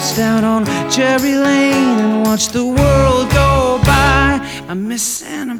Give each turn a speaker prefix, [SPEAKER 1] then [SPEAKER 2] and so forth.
[SPEAKER 1] danced out on Cherry Lane and watched the world go by. I miss Santa